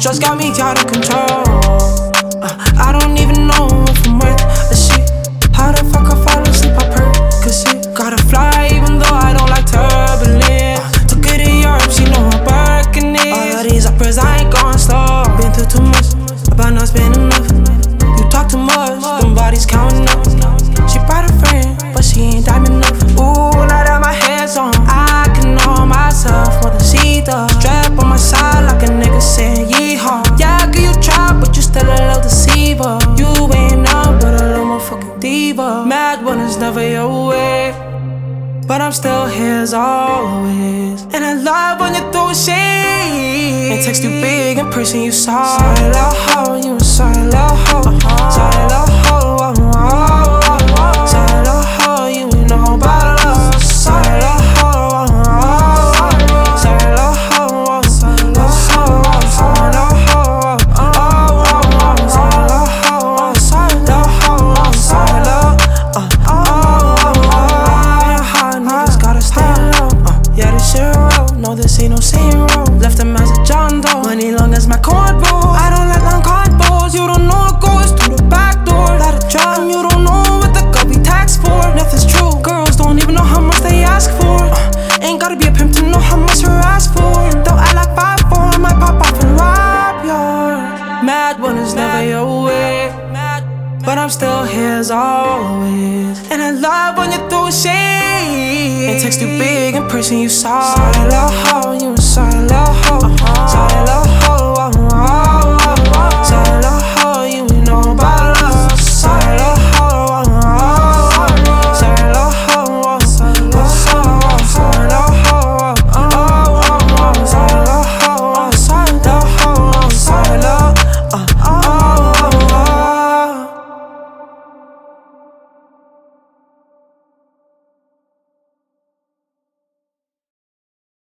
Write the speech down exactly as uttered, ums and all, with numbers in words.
stress got me out of control. uh, I don't even know if I'm worth a shit. How the fuck I fall asleep, I Percocet. Gotta fly even though I don't like turbulence. uh, Took her to Europe, she know I'm working it. All of these uppers, I ain't going slow. Been through too much, about not spending enough. You talk too much, them bodies counting up. She brought a friend, but she ain't diamond enough. Ooh, now that my hands on, I can know myself more than she does. Strap on my side like a nigga saying yeehaw. Yeah, girl, you try, but you still a little deceiver. You ain't nothing but a little motherfucking diva. Mad when it's never your way, but I'm still here as always. And I love when you throw shade and text you big in person, you saw. Sorry, little hoe, you a sorry, little hoe. Sorry, little hoe, oh, oh, oh. Sorry, little hoe, you ain't know about love. Sorry, little hoe, oh, oh, oh. Sorry, little hoe, oh, sorry, little hoe, oh, sorry, little hoe, oh, oh, oh. Sorry, little hoe, oh, sorry, little hoe, oh, sorry, little, uh, oh, oh, oh. Being hard, niggas gotta stay low. Uh, yeah, this shit roll. No, this ain't no saying roll. Left him as a John Doe. Money long as my card roll. I don't like long card balls. You don't know it goes through the back door. Let it drop. You don't know what the girl be taxed for. Nothing's true. Girls don't even know how much they ask for. Uh, ain't gotta be a pimp to know how much you ask for. Don't act like five four. I might pop off and rob your. Mad when it's never your way, but I'm still here as always. And I love when you throw shade and text you big in person, you saw. Sorry, little hoe, you a sorry, little hoe.